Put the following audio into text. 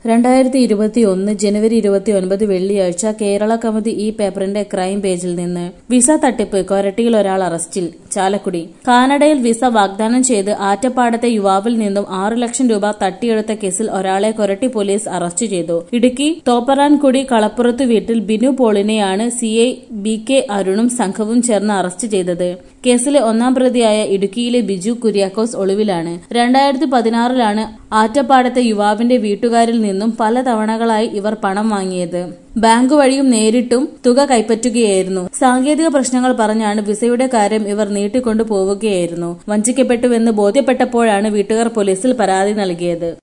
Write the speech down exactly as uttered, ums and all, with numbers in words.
രണ്ടായിരത്തി ഇരുപത്തി ഒന്ന് ജനുവരി ഇരുപത്തി ഒൻപത് വെള്ളിയാഴ്ച കേരള കൗമുദി ഈ പേപ്പറിന്റെ ക്രൈം പേജിൽ നിന്ന് വിസ തട്ടിപ്പ് കൊരട്ടിയിൽ ഒരാൾ അറസ്റ്റിൽ. ചാലക്കുടി കാനഡയിൽ വിസ വാഗ്ദാനം ചെയ്ത് ആറ്റപ്പാടത്തെ യുവാവിൽ നിന്നും ആറു ലക്ഷം രൂപ തട്ടിയെടുത്ത കേസിൽ ഒരാളെ കൊരട്ടി പോലീസ് അറസ്റ്റ് ചെയ്തു. ഇടുക്കി തോപ്പറാൻകുടി കളപ്പുറത്തു വീട്ടിൽ ബിനു പോളിനെയാണ് സി ഐ ബി കെ അരുണും സംഘവും ചേർന്ന് അറസ്റ്റ് ചെയ്തത്. കേസിലെ ഒന്നാം പ്രതിയായ ഇടുക്കിയിലെ ബിജു കുര്യാക്കോസ് ഒളിവിലാണ്. രണ്ടായിരത്തി പതിനാറിലാണ് ആറ്റപ്പാടത്തെ യുവാവിന്റെ വീട്ടുകാരിൽ നിന്നും പല തവണകളായി ഇവർ പണം വാങ്ങിയത്. ബാങ്ക് വഴിയും നേരിട്ടും തുക കൈപ്പറ്റുകയായിരുന്നു. സാങ്കേതിക പ്രശ്നങ്ങൾ പറഞ്ഞാണ് വിസയുടെ കാര്യം ഇവർ നീട്ടിക്കൊണ്ടു പോവുകയായിരുന്നു. വഞ്ചിക്കപ്പെട്ടുവെന്ന് ബോധ്യപ്പെട്ടപ്പോഴാണ് വീട്ടുകാർ പോലീസിൽ പരാതി നൽകിയത്.